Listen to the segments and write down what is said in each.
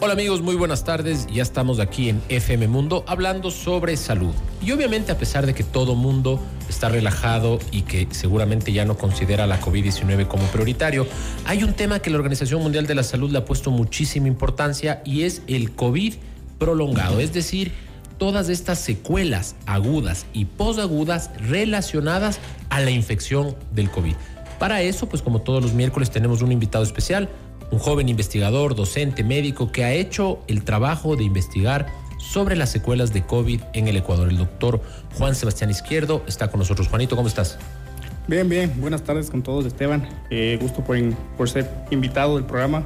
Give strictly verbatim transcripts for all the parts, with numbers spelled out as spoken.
Hola amigos, muy buenas tardes. Ya estamos aquí en F M Mundo hablando sobre salud. Y obviamente, a pesar de que todo mundo está relajado y que seguramente ya no considera la COVID diecinueve como prioritario, hay un tema que la Organización Mundial de la Salud le ha puesto muchísima importancia y es el COVID prolongado. Es decir, todas estas secuelas agudas y posagudas relacionadas a la infección del COVID. Para eso, pues como todos los miércoles, tenemos un invitado especial, un joven investigador, docente, médico, que ha hecho el trabajo de investigar sobre las secuelas de COVID en el Ecuador. El doctor Juan Sebastián Izquierdo está con nosotros. Juanito, ¿cómo estás? Bien, bien. Buenas tardes con todos, Esteban. Eh, gusto por, in, por ser invitado del programa.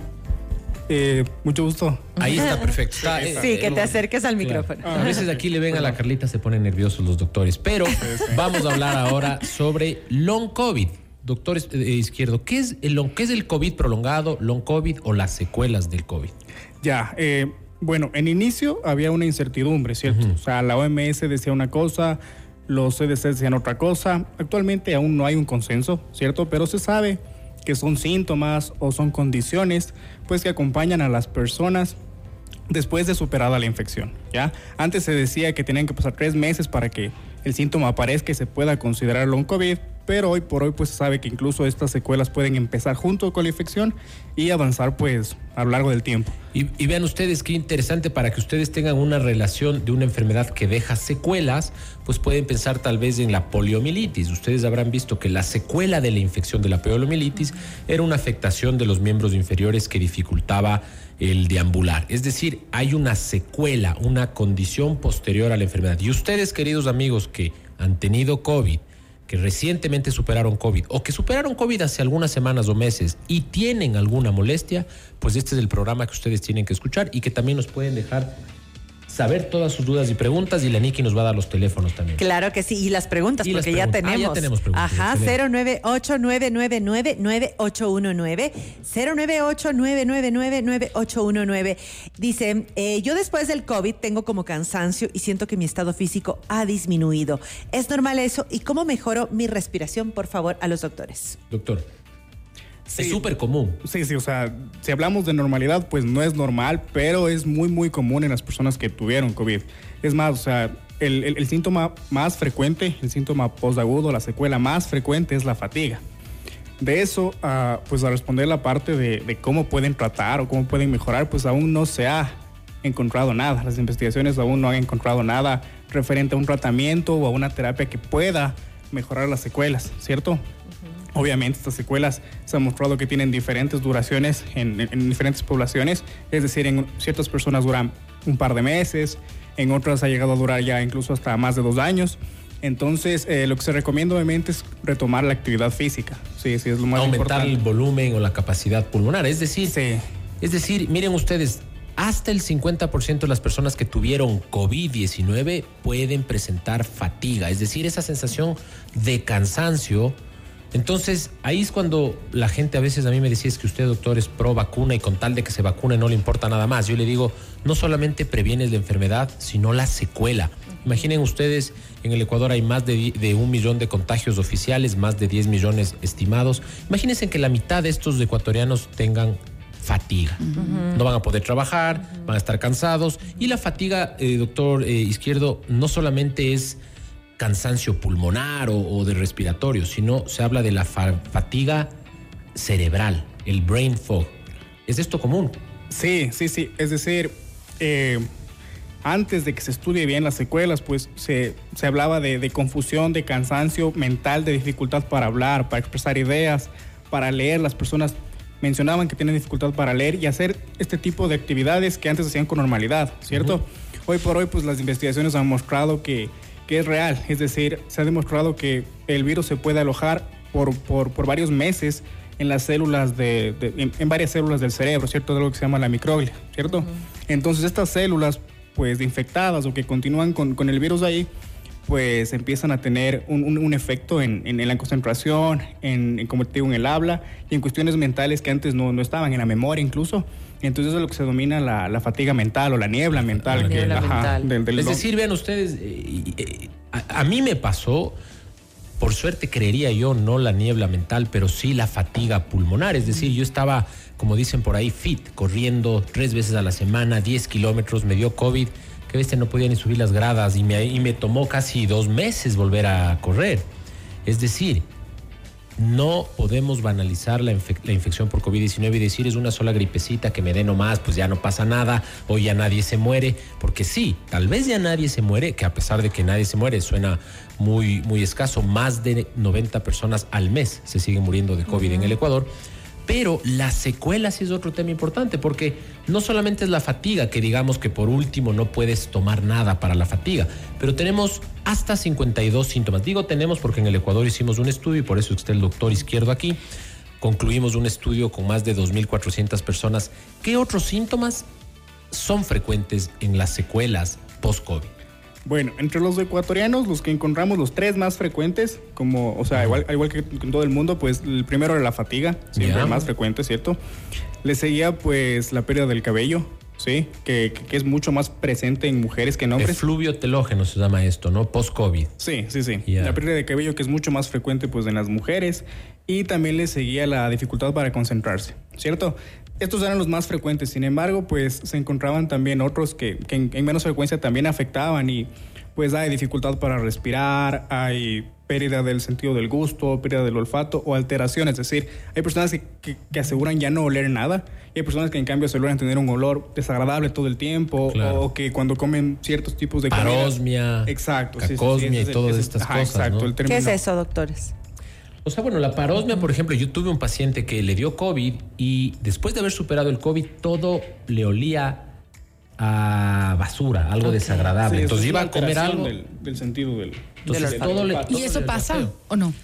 Eh, mucho gusto. Ahí está, perfecto. Está, sí, eh, que te acerques al micrófono. Claro. A veces aquí le ven a la Carlita, se ponen nerviosos los doctores, pero sí, sí. Vamos a hablar ahora sobre long COVID. Doctor Izquierdo, ¿qué es el long, qué es el COVID prolongado, long COVID o las secuelas del COVID? Ya, eh, bueno, en inicio había una incertidumbre, ¿cierto? Uh-huh. O sea, la O M S decía una cosa, los C D C decían otra cosa. Actualmente aún no hay un consenso, ¿cierto? Pero se sabe que son síntomas o son condiciones, pues, que acompañan a las personas después de superada la infección, ¿ya? Antes se decía que tenían que pasar tres meses para que el síntoma aparezca y se pueda considerar long COVID, pero hoy por hoy pues se sabe que incluso estas secuelas pueden empezar junto con la infección y avanzar pues a lo largo del tiempo. Y, y vean ustedes qué interesante, para que ustedes tengan una relación de una enfermedad que deja secuelas, pues pueden pensar tal vez en la poliomielitis. Ustedes habrán visto que la secuela de la infección de la poliomielitis era una afectación de los miembros inferiores que dificultaba el deambular. Es decir, hay una secuela, una condición posterior a la enfermedad. Y ustedes, queridos amigos que han tenido COVID, que recientemente superaron COVID o que superaron COVID hace algunas semanas o meses y tienen alguna molestia, pues este es el programa que ustedes tienen que escuchar y que también nos pueden dejar saber todas sus dudas y preguntas, y la Niki nos va a dar los teléfonos también. Claro que sí, y las preguntas, y porque las preguntas. Ya tenemos. Ah, ya tenemos preguntas. Ajá, cero nueve ocho nueve nueve nueve nueve ocho uno nueve, cero nueve ocho nueve nueve nueve nueve ocho uno nueve. Dice, eh, yo después del COVID tengo como cansancio y siento que mi estado físico ha disminuido. ¿Es normal eso? ¿Y cómo mejoro mi respiración? Por favor, a los doctores. Doctor. Sí, es súper común. Sí, sí, o sea, si hablamos de normalidad, pues no es normal, pero es muy, muy común en las personas que tuvieron COVID. Es más, o sea, el, el, el síntoma más frecuente, el síntoma posagudo, la secuela más frecuente es la fatiga. De eso, uh, pues a responder la parte de, de cómo pueden tratar o cómo pueden mejorar, pues aún no se ha encontrado nada. Las investigaciones aún no han encontrado nada referente a un tratamiento o a una terapia que pueda mejorar las secuelas, ¿cierto? Obviamente estas secuelas se ha mostrado que tienen diferentes duraciones en, en, en diferentes poblaciones, es decir, en ciertas personas duran un par de meses, en otras ha llegado a durar ya incluso hasta más de dos años. Entonces, eh, lo que se recomienda obviamente es retomar la actividad física. Sí, sí, es lo más Aumentar importante. el volumen o la capacidad pulmonar, es decir, sí. es decir, miren ustedes, hasta el cincuenta por ciento de las personas que tuvieron COVID diecinueve pueden presentar fatiga, es decir, esa sensación de cansancio. Entonces, ahí es cuando la gente a veces a mí me decía, es que usted, doctor, es pro vacuna y con tal de que se vacune no le importa nada más. Yo le digo, no solamente previenes la enfermedad, sino la secuela. Imaginen ustedes, en el Ecuador hay más de, de un millón de contagios oficiales, más de diez millones estimados. Imagínense que la mitad de estos ecuatorianos tengan fatiga. Uh-huh. No van a poder trabajar, uh-huh. van a estar cansados. Y la fatiga, eh, doctor eh, Izquierdo, no solamente es cansancio pulmonar o, o de respiratorio, sino se habla de la fa- fatiga cerebral, el brain fog. ¿Es esto común? Sí, sí, sí. Es decir, eh, antes de que se estudie bien las secuelas, pues se, se hablaba de, de confusión, de cansancio mental, de dificultad para hablar, para expresar ideas, para leer. Las personas mencionaban que tienen dificultad para leer y hacer este tipo de actividades que antes hacían con normalidad, ¿cierto? Uh-huh. Hoy por hoy, pues las investigaciones han mostrado que que es real, es decir, se ha demostrado que el virus se puede alojar por, por, por varios meses en las células, de, de en, en varias células del cerebro, ¿cierto? De lo que se llama la microglia, ¿cierto? Uh-huh. Entonces estas células, pues infectadas o que continúan con, con el virus ahí, pues empiezan a tener un, un, un efecto en, en, en la concentración, en, en, como te digo, en el habla y en cuestiones mentales que antes no, no estaban, en la memoria incluso. Entonces eso es lo que se domina la, la fatiga mental o la niebla mental. La que, niebla ajá, mental. Del, del es decir, vean ustedes, eh, eh, a, a mí me pasó por suerte creería yo, no la niebla mental, pero sí la fatiga pulmonar. Es decir, yo estaba, como dicen por ahí, fit, corriendo tres veces a la semana, diez kilómetros, me dio COVID, que a veces no podía ni subir las gradas y me, y me tomó casi dos meses volver a correr. Es decir, no podemos banalizar la, infe- la infección por COVID diecinueve y decir es una sola gripecita que me dé nomás, pues ya no pasa nada o ya nadie se muere, porque sí, tal vez ya nadie se muere, que a pesar de que nadie se muere suena muy, muy escaso, más de noventa personas al mes se siguen muriendo de COVID uh-huh. en el Ecuador. Pero las secuelas sí es otro tema importante, porque no solamente es la fatiga, que digamos que por último no puedes tomar nada para la fatiga, pero tenemos hasta cincuenta y dos síntomas. Digo tenemos porque en el Ecuador hicimos un estudio y por eso está el doctor Izquierdo aquí. Concluimos un estudio con más de dos mil cuatrocientas personas. ¿Qué otros síntomas son frecuentes en las secuelas post-COVID? Bueno, entre los ecuatorianos, los que encontramos los tres más frecuentes, como, o sea, uh-huh. igual, igual que en todo el mundo, pues el primero era la fatiga, siempre el más frecuente, ¿cierto? Le seguía pues la pérdida del cabello, ¿sí? Que, que, que es mucho más presente en mujeres que en hombres. Efluvio telógeno se llama esto, ¿no? Post-COVID. Sí, sí, sí. Yeah. La pérdida de cabello que es mucho más frecuente pues en las mujeres, y también le seguía la dificultad para concentrarse, ¿cierto? Estos eran los más frecuentes, sin embargo, pues se encontraban también otros que, que en, en menos frecuencia también afectaban y pues hay dificultad para respirar, hay pérdida del sentido del gusto, pérdida del olfato o alteraciones, es decir, hay personas que, que, que aseguran ya no oler nada y hay personas que en cambio aseguran tener un olor desagradable todo el tiempo claro. o que cuando comen ciertos tipos de comida. Parosmia, exacto, cacosmia sí, sí, sí, y todas ese, estas ajá, cosas, exacto, ¿no? el término. ¿Qué es eso, doctores? O sea, bueno, la parosmia, por ejemplo, yo tuve un paciente que le dio COVID y después de haber superado el COVID, todo le olía a basura, algo okay. desagradable. Sí, entonces iba a comer algo. Del, del sentido del. Entonces, del todo le, ¿Y eso pasa paseo. o no?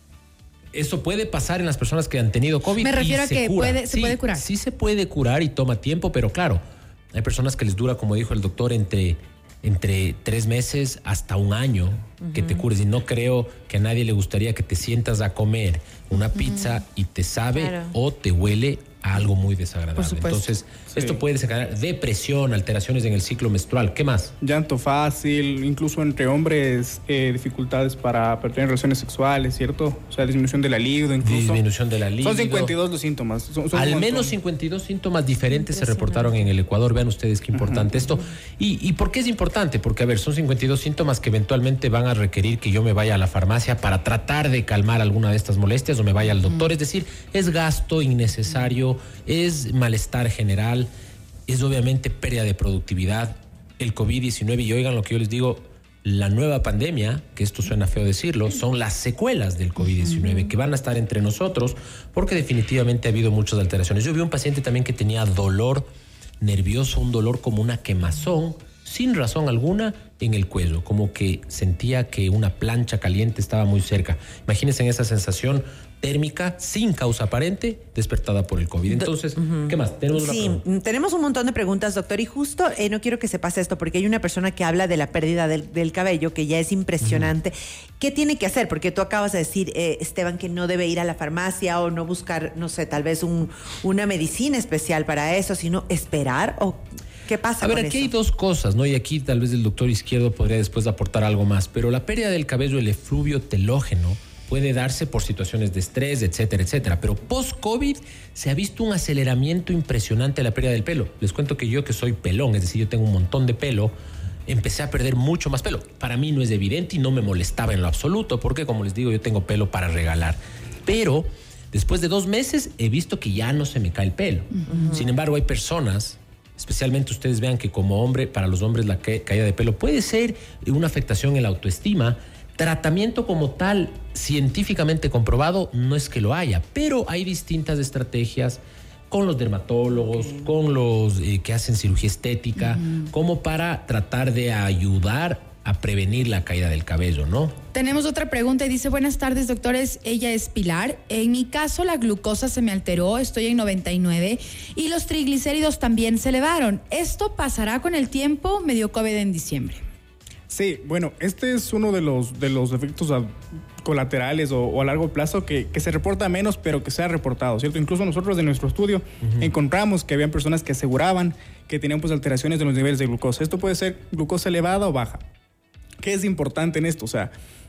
Eso puede pasar en las personas que han tenido COVID. Me refiero a que puede, se sí, puede curar. Sí, se puede curar y toma tiempo, pero claro, hay personas que les dura, como dijo el doctor, entre. entre tres meses hasta un año uh-huh. que te cures. Y no creo que a nadie le gustaría que te sientas a comer una uh-huh. pizza y te sabe claro. o te huele a algo muy desagradable. Entonces, sí. esto puede desencadenar depresión, alteraciones en el ciclo menstrual. ¿Qué más? Llanto fácil, incluso entre hombres, eh, dificultades para, para tener relaciones sexuales, ¿cierto? O sea, disminución de la libido, incluso. Disminución de la libido. Son cincuenta y dos los síntomas. Son, son Al menos cincuenta y dos síntomas diferentes se reportaron en el Ecuador. Vean ustedes qué importante uh-huh. esto. ¿Y, ¿Y por qué es importante? Porque, a ver, son cincuenta y dos síntomas que eventualmente van a requerir que yo me vaya a la farmacia para tratar de calmar alguna de estas molestias o me vaya al doctor. Uh-huh. Es decir, es gasto innecesario, es malestar general, es obviamente pérdida de productividad, el COVID diecinueve, y oigan lo que yo les digo, la nueva pandemia, que esto suena feo decirlo, son las secuelas del COVID diecinueve uh-huh. que van a estar entre nosotros porque definitivamente ha habido muchas alteraciones. Yo vi un paciente también que tenía dolor nervioso, un dolor como una quemazón, sin razón alguna, en el cuello, como que sentía que una plancha caliente estaba muy cerca. Imagínense en esa sensación térmica sin causa aparente despertada por el COVID. Entonces, uh-huh. ¿qué más? Tenemos una sí, pregunta. Tenemos un montón de preguntas, doctor, y justo eh, no quiero que se pase esto porque hay una persona que habla de la pérdida del, del cabello que ya es impresionante. Uh-huh. ¿Qué tiene que hacer? Porque tú acabas de decir, eh, Esteban, que no debe ir a la farmacia o no buscar, no sé, tal vez un, una medicina especial para eso, sino esperar o... ¿Qué pasa? A ver, con aquí eso? hay dos cosas, ¿no? Y aquí tal vez el doctor Izquierdo podría después aportar algo más, pero la pérdida del cabello, el efluvio telógeno, puede darse por situaciones de estrés, etcétera, etcétera. Pero post-COVID se ha visto un aceleramiento impresionante de la pérdida del pelo. Les cuento que yo, que soy pelón, es decir, yo tengo un montón de pelo, empecé a perder mucho más pelo. Para mí no es evidente y no me molestaba en lo absoluto, porque como les digo, yo tengo pelo para regalar. Pero después de dos meses he visto que ya no se me cae el pelo. Uh-huh. Sin embargo, hay personas... Especialmente ustedes vean que como hombre, para los hombres la ca- caída de pelo puede ser una afectación en la autoestima. Tratamiento como tal, científicamente comprobado, no es que lo haya, pero hay distintas estrategias con los dermatólogos, okay. con los eh, que hacen cirugía estética, uh-huh. como para tratar de ayudar a prevenir la caída del cabello, ¿no? Tenemos otra pregunta y dice, buenas tardes, doctores, ella es Pilar. En mi caso, la glucosa se me alteró, estoy en noventa y nueve y los triglicéridos también se elevaron. ¿Esto pasará con el tiempo? Me dio COVID en diciembre. Sí, bueno, este es uno de los, de los efectos a, colaterales o, o a largo plazo que, que se reporta menos, pero que se ha reportado, ¿cierto? Incluso nosotros en nuestro estudio uh-huh. encontramos que habían personas que aseguraban que tenían pues alteraciones en los niveles de glucosa. Esto puede ser glucosa elevada o baja. ¿Qué es importante en esto? O sea,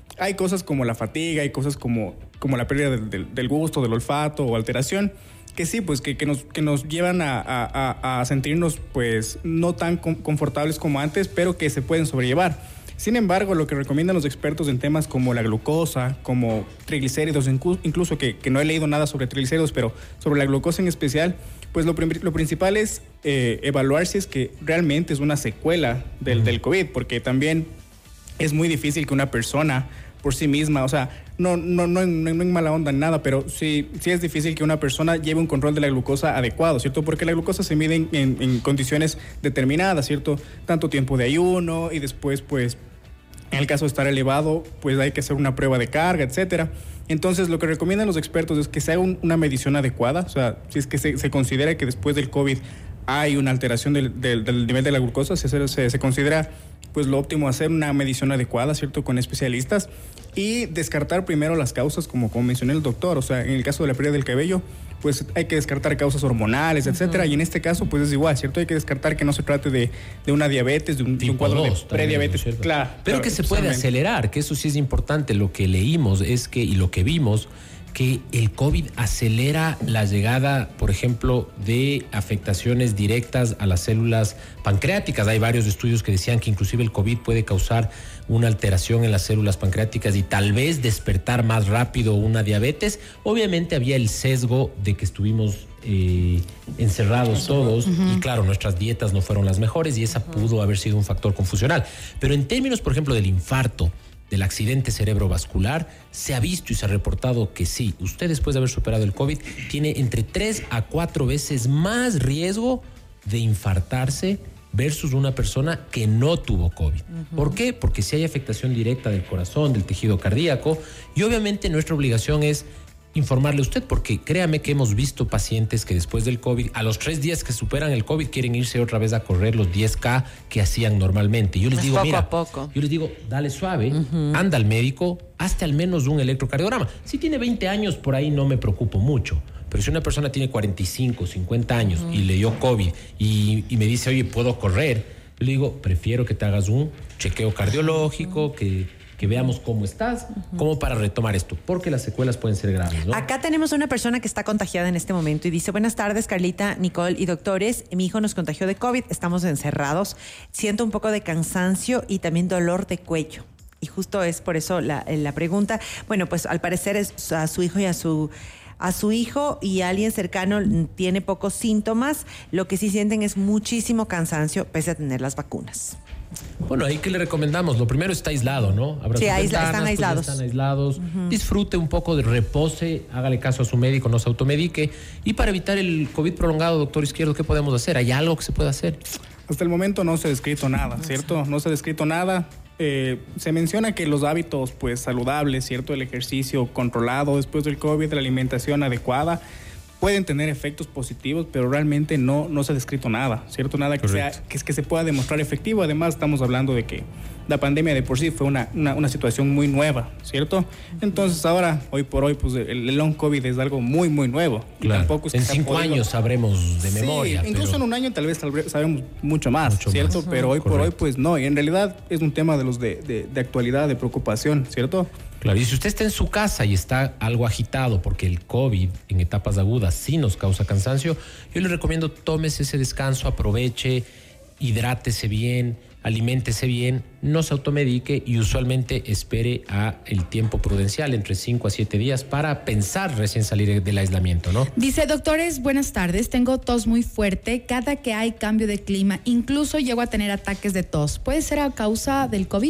hay cosas como la fatiga, hay cosas como, como la pérdida del, del, del gusto, del olfato o alteración, que sí, pues que, que, nos, que nos llevan a, a, a sentirnos pues no tan confortables como antes, pero que se pueden sobrellevar. Sin embargo, lo que recomiendan los expertos en temas como la glucosa, como triglicéridos, incluso que, que no he leído nada sobre triglicéridos, pero sobre la glucosa en especial, pues lo, lo principal es eh, evaluar si es que realmente es una secuela del, del COVID, porque también es muy difícil que una persona por sí misma, o sea, no, no, no, no, no en mala onda ni nada, pero sí, sí es difícil que una persona lleve un control de la glucosa adecuado, ¿cierto? Porque la glucosa se mide en, en, en condiciones determinadas, ¿cierto? Tanto tiempo de ayuno y después, pues, en el caso de estar elevado, pues hay que hacer una prueba de carga, etcétera. Entonces, lo que recomiendan los expertos es que se haga un, una medición adecuada, o sea, si es que se, se considera que después del COVID hay una alteración del, del, del nivel de la glucosa, se, se, se considera pues lo óptimo hacer una medición adecuada, ¿cierto? Con especialistas y descartar primero las causas, como, como mencionó el doctor, o sea, en el caso de la pérdida del cabello, pues hay que descartar causas hormonales, etcétera, uh-huh. Y en este caso, pues es igual, ¿cierto? Hay que descartar que no se trate de, de una diabetes, de un, de un cuadro dos, de prediabetes, también, claro. Pero claro, que se puede acelerar, que eso sí es importante. Lo que leímos es que, y lo que vimos, que el COVID acelera la llegada, por ejemplo, de afectaciones directas a las células pancreáticas. Hay varios estudios que decían que inclusive el COVID puede causar una alteración en las células pancreáticas y tal vez despertar más rápido una diabetes. Obviamente había el sesgo de que estuvimos eh, encerrados todos, uh-huh. Y claro, nuestras dietas no fueron las mejores y esa pudo haber sido un factor confusional. Pero en términos, por ejemplo, del infarto, del accidente cerebrovascular, se ha visto y se ha reportado que sí, usted después de haber superado el COVID tiene entre tres a cuatro veces más riesgo de infartarse versus una persona que no tuvo COVID. Uh-huh. ¿Por qué? Porque si hay afectación directa del corazón, del tejido cardíaco, y obviamente nuestra obligación es informarle a usted, porque créame que hemos visto pacientes que después del COVID, a los tres días que superan el COVID, quieren irse otra vez a correr los diez K que hacían normalmente. Yo les digo, poco mira, a poco. yo les digo, dale suave, uh-huh. Anda al médico, hazte al menos un electrocardiograma. Si tiene veinte años, por ahí no me preocupo mucho. Pero si una persona tiene cuarenta y cinco, cincuenta años uh-huh. y le dio COVID y, y me dice, oye, ¿puedo correr? Yo le digo, prefiero que te hagas un chequeo cardiológico, uh-huh. que... que veamos cómo estás, uh-huh. como para retomar esto, porque las secuelas pueden ser graves, ¿no? Acá tenemos una persona que está contagiada en este momento y dice, buenas tardes, Carlita, Nicole y doctores, mi hijo nos contagió de COVID, estamos encerrados, siento un poco de cansancio y también dolor de cuello. Y justo es por eso la, la pregunta. Bueno, pues al parecer es a su hijo y a su... a su hijo y a alguien cercano tiene pocos síntomas, lo que sí sienten es muchísimo cansancio pese a tener las vacunas. Bueno, ahí que le recomendamos, lo primero está aislado, ¿no? Abra sí, sus aisla, ventanas, están pues aislados. Están aislados, uh-huh. Disfrute un poco de repose, hágale caso a su médico, no se automedique. Y para evitar el COVID prolongado, doctor Izquierdo, ¿qué podemos hacer? ¿Hay algo que se puede hacer? Hasta el momento no se ha descrito nada, ¿cierto? No se ha descrito nada. Eh, se menciona que los hábitos pues saludables, ¿cierto? El ejercicio controlado después del COVID, la alimentación adecuada, pueden tener efectos positivos, pero realmente no, no se ha descrito nada, ¿cierto? Nada que, sea, que, que se pueda demostrar efectivo. Además, estamos hablando de que la pandemia de por sí fue una, una, una situación muy nueva, ¿cierto? Entonces ahora, hoy por hoy, pues el, el long COVID es algo muy, muy nuevo. Claro. Y tampoco es que en cinco podido... años sabremos de memoria. Sí, incluso pero... en un año tal vez sabemos mucho más, mucho ¿cierto? Más. Pero hoy Correcto. Por hoy, pues no. Y en realidad es un tema de los de, de, de actualidad, de preocupación, ¿cierto? Claro, y si usted está en su casa y está algo agitado porque el COVID en etapas agudas sí nos causa cansancio, yo le recomiendo tómese ese descanso, aproveche, hidrátese bien, aliméntese bien, no se automedique y usualmente espere a el tiempo prudencial entre cinco a siete días para pensar recién salir del aislamiento, ¿no? Dice, doctores, buenas tardes, tengo tos muy fuerte cada que hay cambio de clima, incluso llego a tener ataques de tos. ¿Puede ser a causa del COVID?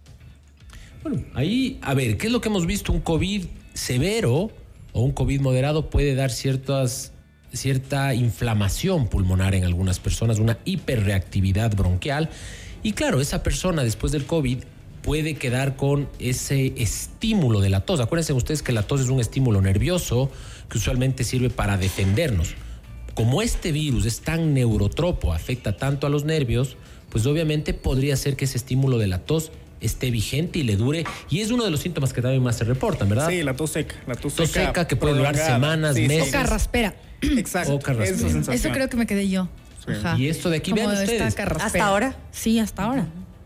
Bueno, ahí, a ver, ¿qué es lo que hemos visto? Un COVID severo o un COVID moderado puede dar ciertas, cierta inflamación pulmonar en algunas personas, una hiperreactividad bronquial. Y claro, esa persona después del COVID puede quedar con ese estímulo de la tos. Acuérdense ustedes que la tos es un estímulo nervioso que usualmente sirve para defendernos. Como este virus es tan neurotropo, afecta tanto a los nervios, pues obviamente podría ser que ese estímulo de la tos esté vigente y le dure, y es uno de los síntomas que también más se reportan, ¿verdad? Sí, la tos seca. La tos, tos seca, seca que puede durar semanas, sí, meses. O carraspera. Exacto. O carraspera. Eso creo que me quedé yo. Sí. Ajá. Y esto de aquí, vean ustedes. ¿Hasta ahora? Sí, hasta ahora.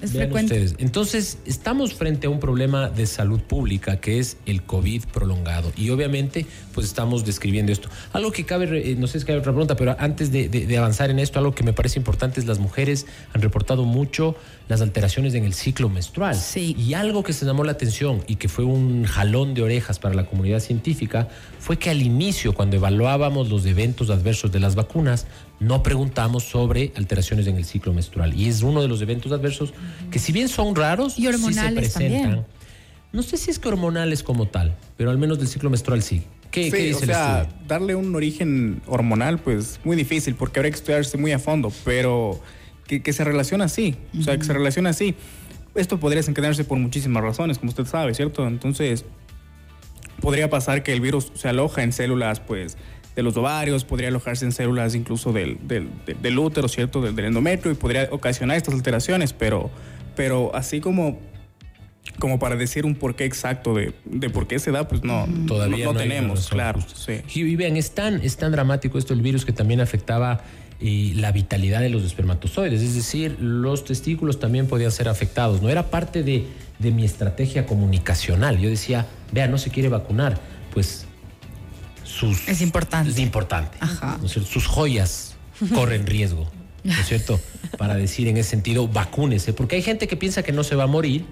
es Vean frecuente. ustedes. Entonces, estamos frente a un problema de salud pública que es el COVID prolongado. Y obviamente, pues estamos describiendo esto. Algo que cabe, eh, no sé si cabe otra pregunta, pero antes de, de, de avanzar en esto, algo que me parece importante es las mujeres han reportado mucho las alteraciones en el ciclo menstrual. Sí. Y algo que se llamó la atención y que fue un jalón de orejas para la comunidad científica fue que al inicio, cuando evaluábamos los eventos adversos de las vacunas, no preguntamos sobre alteraciones en el ciclo menstrual. Y es uno de los eventos adversos que, si bien son raros, Y hormonales sí se presentan. también. No sé si es que hormonales como tal, pero al menos del ciclo menstrual sí. ¿Qué, Sí, qué dice o el sea, estudio? darle un origen hormonal, pues muy difícil, porque habría que estudiarse muy a fondo, pero que, que se relaciona así, o sea, que se relaciona así. Esto podría desencadenarse por muchísimas razones, como usted sabe, ¿cierto? Entonces, podría pasar que el virus se aloja en células, pues, de los ovarios, podría alojarse en células incluso del, del, del, del útero, ¿cierto? Del, del endometrio, y podría ocasionar estas alteraciones, pero, pero así como, como para decir un porqué exacto de, de por qué se da, pues no, Todavía no, no, no hay una tenemos, razón claro. justa. Sí. Y vean, es tan, es tan dramático esto el virus que también afectaba eh, la vitalidad de los espermatozoides, es decir, los testículos también podían ser afectados. No era parte de, de mi estrategia comunicacional. Yo decía, vea, no se quiere vacunar, pues sus... Es importante. Es importante. Ajá. ¿No es cierto? Sus joyas corren riesgo, ¿no es cierto? Para decir en ese sentido, vacúnese, porque hay gente que piensa que no se va a morir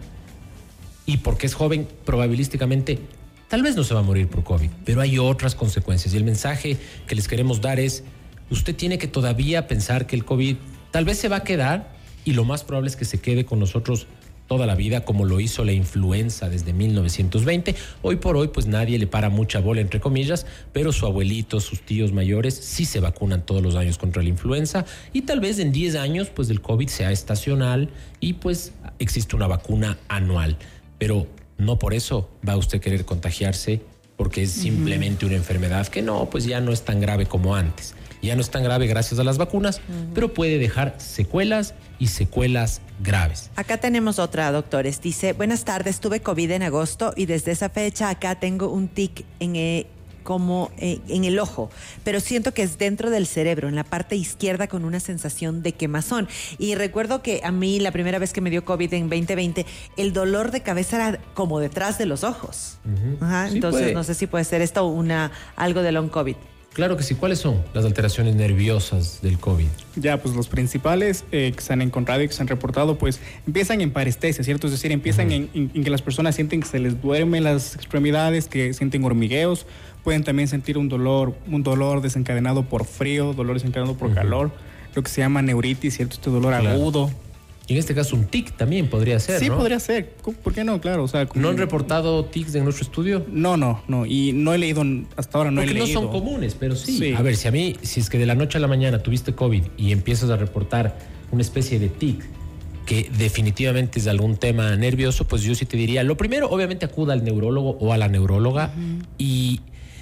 y porque es joven, probabilísticamente, tal vez no se va a morir por COVID, pero hay otras consecuencias. Y el mensaje que les queremos dar es, usted tiene que todavía pensar que el COVID tal vez se va a quedar y lo más probable es que se quede con nosotros toda la vida, como lo hizo la influenza desde mil novecientos veinte. Hoy por hoy, pues nadie le para mucha bola, entre comillas, pero su abuelito, sus tíos mayores sí se vacunan todos los años contra la influenza y tal vez en diez años, pues el COVID sea estacional y pues existe una vacuna anual. Pero no por eso va a usted querer contagiarse, porque es simplemente una enfermedad que no, pues ya no es tan grave como antes. Ya no es tan grave gracias a las vacunas, uh-huh. pero puede dejar secuelas y secuelas graves. Acá tenemos otra, doctores. Dice, buenas tardes, tuve COVID en agosto y desde esa fecha acá tengo un tic en eh, como eh, en el ojo, pero siento que es dentro del cerebro, en la parte izquierda, con una sensación de quemazón. Y recuerdo que a mí la primera vez que me dio COVID en veinte veinte, el dolor de cabeza era como detrás de los ojos. Uh-huh. Ajá, sí, entonces puede. No sé si puede ser esto una, algo de long COVID. Claro que sí. ¿Cuáles son las alteraciones nerviosas del COVID? Ya, pues los principales eh, que se han encontrado y que se han reportado, pues empiezan en parestesia, ¿cierto? Es decir, empiezan uh-huh. en, en, en que las personas sienten que se les duermen las extremidades, que sienten hormigueos, pueden también sentir un dolor, un dolor desencadenado por frío, dolor desencadenado por uh-huh. calor, lo que se llama neuritis, ¿cierto? Este dolor claro. agudo. Y en este caso un tic también podría ser, sí, ¿no? Sí, podría ser. ¿Por qué no? Claro, o sea... Como... ¿No han reportado tics en nuestro estudio? No, no, no. Y no he leído, hasta ahora no Porque he leído. Porque no son comunes, pero sí. sí. A ver, si a mí, si es que de la noche a la mañana tuviste COVID y empiezas a reportar una especie de tic que definitivamente es algún tema nervioso, pues yo sí te diría, lo primero, obviamente acuda al neurólogo o a la neuróloga uh-huh. y...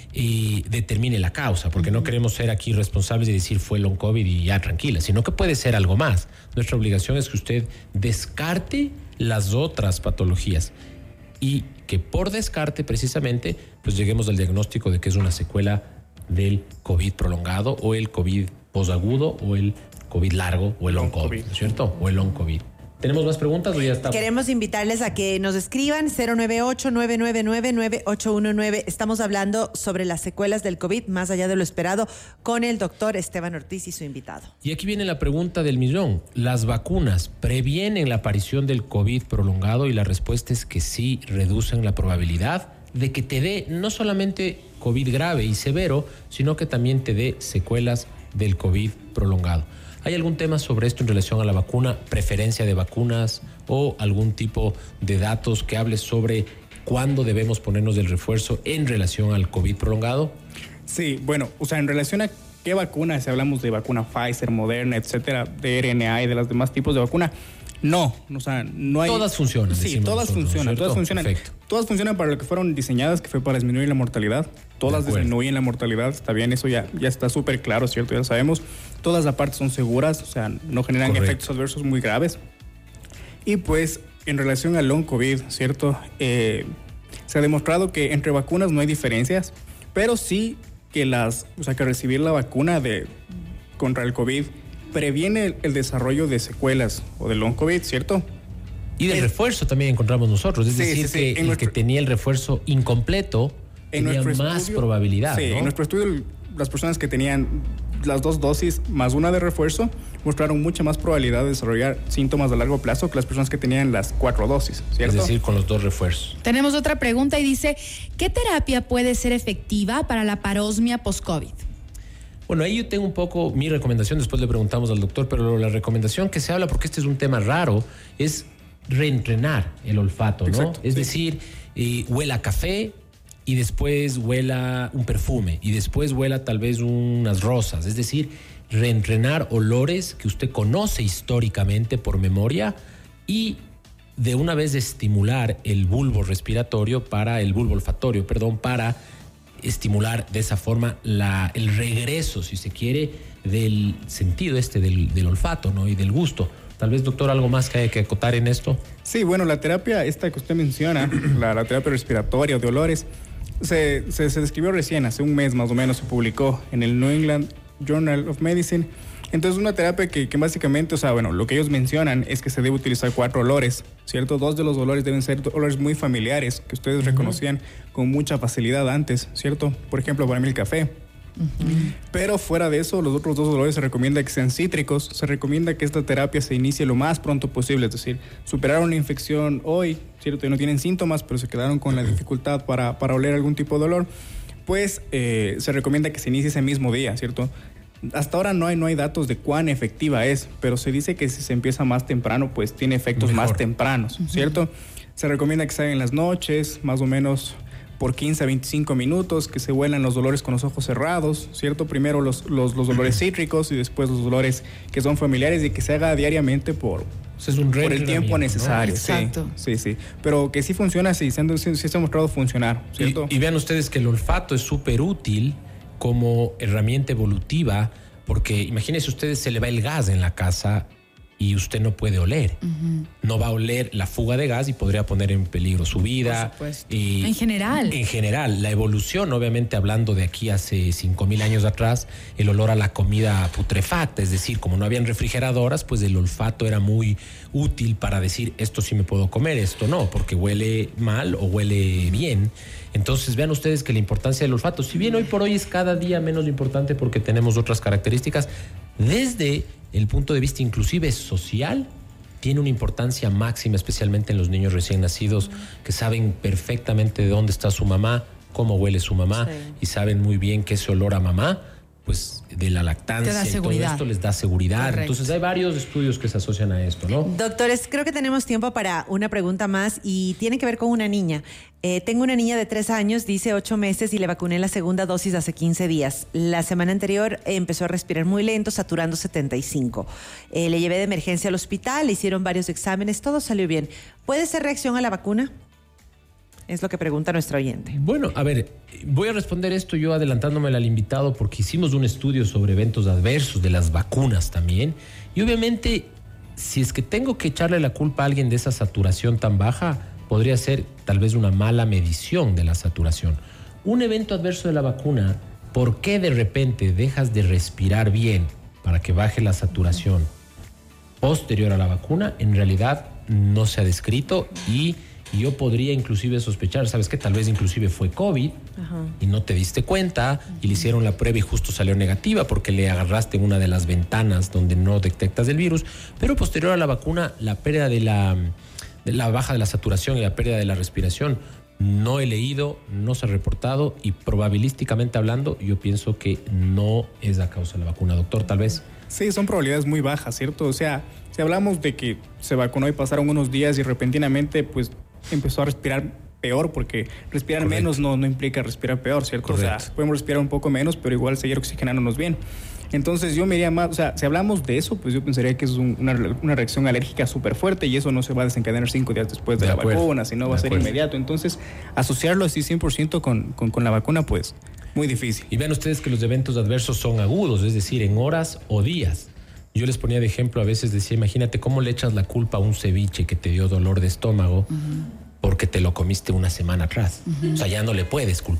y determine la causa, porque uh-huh. no queremos ser aquí responsables de decir fue long COVID y ya tranquila, sino que puede ser algo más. Nuestra obligación es que usted descarte las otras patologías y que por descarte precisamente pues lleguemos al diagnóstico de que es una secuela del COVID prolongado o el COVID posagudo o el COVID largo o el long COVID, ¿no es cierto? O el long COVID. ¿Tenemos más preguntas o ya estamos? Queremos invitarles a que nos escriban cero nueve ocho, nueve nueve nueve, nueve ocho uno nueve. Estamos hablando sobre las secuelas del COVID, más allá de lo esperado, con el doctor Esteban Ortiz y su invitado. Y aquí viene la pregunta del millón. ¿Las vacunas previenen la aparición del COVID prolongado? Y la respuesta es que sí, reducen la probabilidad de que te dé no solamente COVID grave y severo, sino que también te dé secuelas del COVID prolongado. ¿Hay algún tema sobre esto en relación a la vacuna, preferencia de vacunas o algún tipo de datos que hable sobre cuándo debemos ponernos del refuerzo en relación al COVID prolongado? Sí, bueno, o sea, en relación a qué vacuna, si hablamos de vacuna Pfizer, Moderna, etcétera, de R N A y de los demás tipos de vacuna, no, o sea, no hay... Todas funcionan. Sí, todas nosotros, funcionan, ¿no? todas funcionan. Perfecto. Todas funcionan para lo que fueron diseñadas, que fue para disminuir la mortalidad. Todas disminuyen la mortalidad, está bien, eso ya, ya está súper claro, ¿cierto? Ya lo sabemos. Todas aparte son seguras, o sea, no generan Correcto. efectos adversos muy graves. Y pues, en relación al long COVID, ¿cierto? Eh, se ha demostrado que entre vacunas no hay diferencias, pero sí que las, o sea, que recibir la vacuna de contra el COVID previene el, el desarrollo de secuelas o de long COVID, ¿cierto? Y del Es- refuerzo también encontramos nosotros. Es Sí, decir, sí, sí. que En el nuestro- que tenía el refuerzo incompleto En tenía nuestro más estudio- probabilidad, Sí, ¿no? en nuestro estudio, el- las personas que tenían las dos dosis más una de refuerzo mostraron mucha más probabilidad de desarrollar síntomas a largo plazo que las personas que tenían las cuatro dosis, ¿cierto? Es decir, con los dos refuerzos. Tenemos otra pregunta y dice, ¿qué terapia puede ser efectiva para la parosmia post-COVID? Bueno, ahí yo tengo un poco mi recomendación, después le preguntamos al doctor, pero la recomendación que se habla, porque este es un tema raro, es reentrenar el olfato, ¿no? Exacto, es sí. decir, eh, huela a café y después huela un perfume y después huela tal vez unas rosas. Es decir, reentrenar olores que usted conoce históricamente por memoria y de una vez estimular el bulbo respiratorio para el bulbo olfatorio, perdón, para estimular de esa forma la, el regreso, si se quiere, del sentido este del, del olfato, ¿no? Y del gusto. Tal vez, doctor, algo más que hay que acotar en esto. Sí, bueno, la terapia esta que usted menciona, la, la terapia respiratoria o de olores, se, se, se describió recién, hace un mes más o menos, se publicó en el New England Journal of Medicine. Entonces, una terapia que, que básicamente, o sea, bueno, lo que ellos mencionan es que se debe utilizar cuatro olores, ¿cierto? Dos de los olores deben ser olores muy familiares, que ustedes uh-huh. reconocían con mucha facilidad antes, ¿cierto? Por ejemplo, para mí el café. Uh-huh. Pero fuera de eso, los otros dos olores se recomienda que sean cítricos. Se recomienda que esta terapia se inicie lo más pronto posible, es decir, superaron una infección hoy, ¿cierto? Y no tienen síntomas, pero se quedaron con la dificultad para, para oler algún tipo de olor, pues eh, se recomienda que se inicie ese mismo día, ¿cierto? Hasta ahora no hay, no hay datos de cuán efectiva es, pero se dice que si se empieza más temprano, pues tiene efectos Mejor. más tempranos, ¿cierto? Uh-huh. Se recomienda que se haga en las noches, más o menos por quince a veinticinco minutos, que se huelan los dolores con los ojos cerrados, ¿cierto? Primero los, los, los dolores cítricos y después los dolores que son familiares y que se haga diariamente por, o sea, es un por el tiempo necesario. ¿no? Exacto. Sí, sí, sí. Pero que sí funciona, sí, sí, sí, sí se ha mostrado funcionar, ¿cierto? Y, y vean ustedes que el olfato es súper útil como herramienta evolutiva, porque imagínense ustedes, se le va el gas en la casa y usted no puede oler. Uh-huh. No va a oler la fuga de gas y podría poner en peligro su vida. Por supuesto. Y en general. En general, la evolución, obviamente hablando de aquí hace cinco mil años atrás, el olor a la comida putrefacta, es decir, como no habían refrigeradoras, pues el olfato era muy útil para decir, esto sí me puedo comer, esto no, porque huele mal o huele bien. Entonces vean ustedes que la importancia del olfato, si bien hoy por hoy es cada día menos importante porque tenemos otras características, desde el punto de vista inclusive social, tiene una importancia máxima, especialmente en los niños recién nacidos, que saben perfectamente de dónde está su mamá, cómo huele su mamá, sí. y saben muy bien que ese olor a mamá, pues de la lactancia y todo esto les da seguridad. Correcto. Entonces hay varios estudios que se asocian a esto, ¿no? Doctores, creo que tenemos tiempo para una pregunta más y tiene que ver con una niña. Eh, tengo una niña de tres años, dice ocho meses y le vacuné la segunda dosis hace quince días. La semana anterior eh, empezó a respirar muy lento, saturando setenta y cinco. Eh, le llevé de emergencia al hospital, le hicieron varios exámenes, todo salió bien. ¿Puede ser reacción a la vacuna? Es lo que pregunta nuestro oyente. Bueno, a ver, voy a responder esto yo adelantándome al invitado porque hicimos un estudio sobre eventos adversos de las vacunas también. Y obviamente, si es que tengo que echarle la culpa a alguien de esa saturación tan baja, podría ser tal vez una mala medición de la saturación. Un evento adverso de la vacuna, ¿por qué de repente dejas de respirar bien para que baje la saturación posterior a la vacuna? En realidad no se ha descrito y... Y yo podría inclusive sospechar, ¿sabes qué? Tal vez inclusive fue COVID. Ajá. Y no te diste cuenta y le hicieron la prueba y justo salió negativa porque le agarraste en una de las ventanas donde no detectas el virus. Pero posterior a la vacuna, la pérdida de la, de la baja de la saturación y la pérdida de la respiración no he leído, no se ha reportado y probabilísticamente hablando yo pienso que no es a causa de la vacuna. Doctor, tal vez. Sí, son probabilidades muy bajas, ¿cierto? O sea, si hablamos de que se vacunó y pasaron unos días y repentinamente pues empezó a respirar peor, porque respirar Correcto. menos no, no implica respirar peor, ¿cierto? Correcto. O sea, podemos respirar un poco menos, pero igual seguir oxigenándonos bien. Entonces yo me iría más, o sea, si hablamos de eso, pues yo pensaría que es un, una, una reacción alérgica súper fuerte y eso no se va a desencadenar cinco días después de, de la acuerdo. vacuna, sino va a ser inmediato. Entonces, asociarlo así cien por ciento con, con, con la vacuna, pues, muy difícil. Y vean ustedes que los eventos adversos son agudos, es decir, en horas o días. Yo les ponía de ejemplo, a veces decía, imagínate cómo le echas la culpa a un ceviche que te dio dolor de estómago uh-huh. porque te lo comiste una semana atrás. Uh-huh. O sea, ya no le puedes culpar.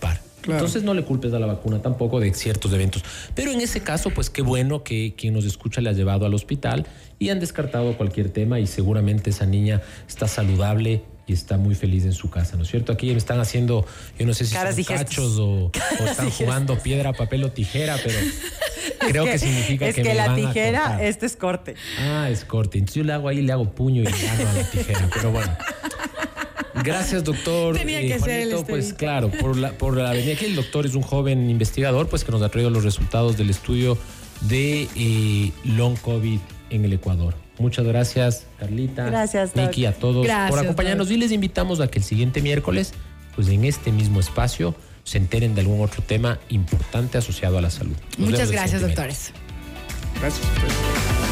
Claro. Entonces no le culpes a la vacuna tampoco de ciertos eventos. Pero en ese caso, pues qué bueno que quien nos escucha le ha llevado al hospital y han descartado cualquier tema y seguramente esa niña está saludable y está muy feliz en su casa, ¿no es cierto? Aquí me están haciendo, yo no sé si Caras son digestas. cachos o, o están jugando piedra, papel o tijera, pero creo que, significa es que, que me la van a tijera, cortar. este es corte. Ah, es corte. Entonces yo le hago ahí, le hago puño y le gano a la tijera. Pero bueno. Gracias, doctor. Tenía que ser el Juanito, pues esterito. claro, por la, por la venida aquí. El doctor es un joven investigador, pues que nos ha traído los resultados del estudio de eh, long COVID en el Ecuador. Muchas gracias, Carlita. Gracias, doc. Miki, a todos Gracias, por acompañarnos. doc. Y les invitamos a que el siguiente miércoles, pues en este mismo espacio, se enteren de algún otro tema importante asociado a la salud. Nos vemos Muchas el gracias, siguiente doctores. Gracias a ustedes.